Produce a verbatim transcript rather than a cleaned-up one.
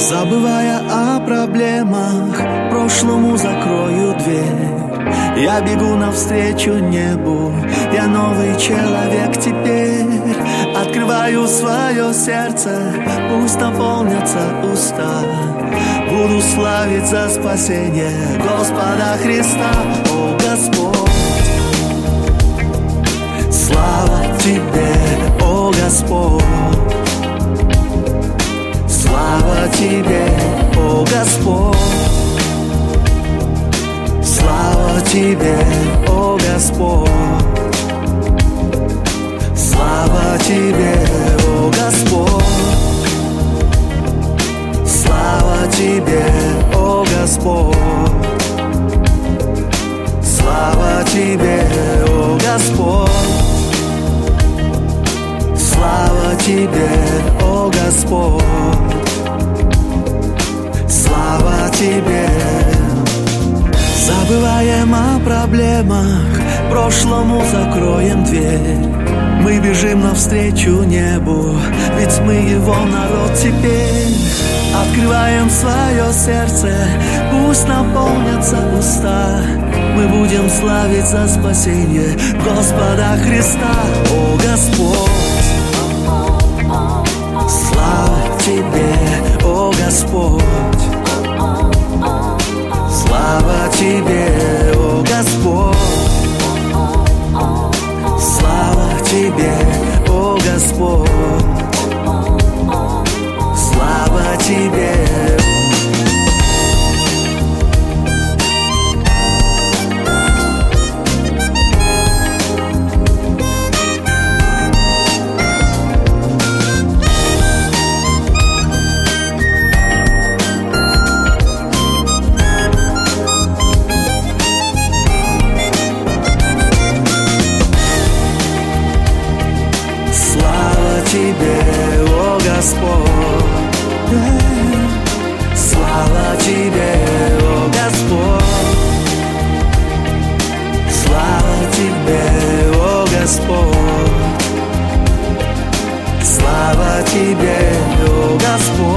Забывая о проблемах, прошлому закрою дверь. Я бегу навстречу небу, я новый человек теперь. Открываю свое сердце, пусть наполнятся уста. Буду славить за спасение Господа Христа. О Господь, слава Тебе, о Господь. Слава Тебе, о Господь. Слава Тебе, о Господь. Слава Тебе, о Господь. Слава Тебе, о Господь. Слава Тебе, о Господь. Слава Тебе, о Господь. Слава Тебе. Забываем о проблемах, прошлому закроем дверь. Мы бежим навстречу небу, ведь мы его народ теперь. Открываем свое сердце, пусть наполнятся уста. Мы будем славить за спасение Господа Христа. О Господь, слава Тебе, о Господь. Слава Тебе, о Господь. Слава Тебе, о Господь. Слава Тебе. Тебе, о Господь. Слава Тебе, о Господь. Слава Тебе, о Господь. Слава Тебе, о Господь.